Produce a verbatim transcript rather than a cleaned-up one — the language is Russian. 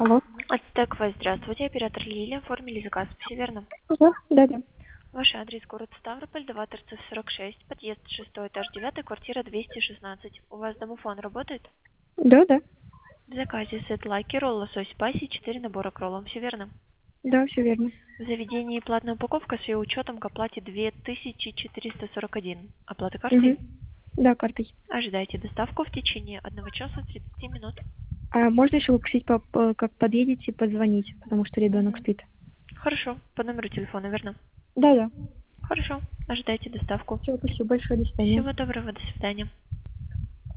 Алло. Ацтеква, здравствуйте, оператор Лилия, оформили заказ, все верно? Да, да, да. Ваш адрес город Ставрополь, два торцев сорок шесть, подъезд шестой, этаж девятый, квартира двести шестнадцать. У вас домофон работает? Да, да. В заказе сет лаки, ролл, лосось спайси, четыре набора к роллам, все верно? Да, все верно. В заведении платная упаковка с ее учетом к оплате две тысячи четыреста сорок один. Оплата картой? Угу. Да, картой. Ожидайте доставку в течение одного часа тридцати минут. А можно еще попросить, по- по- как подъедете, позвонить, потому что ребенок Мгм. спит. Хорошо, по номеру телефона, верно? Да, да. Хорошо, ожидайте доставку. Все, спасибо большое, до свидания. Всего доброго, до свидания.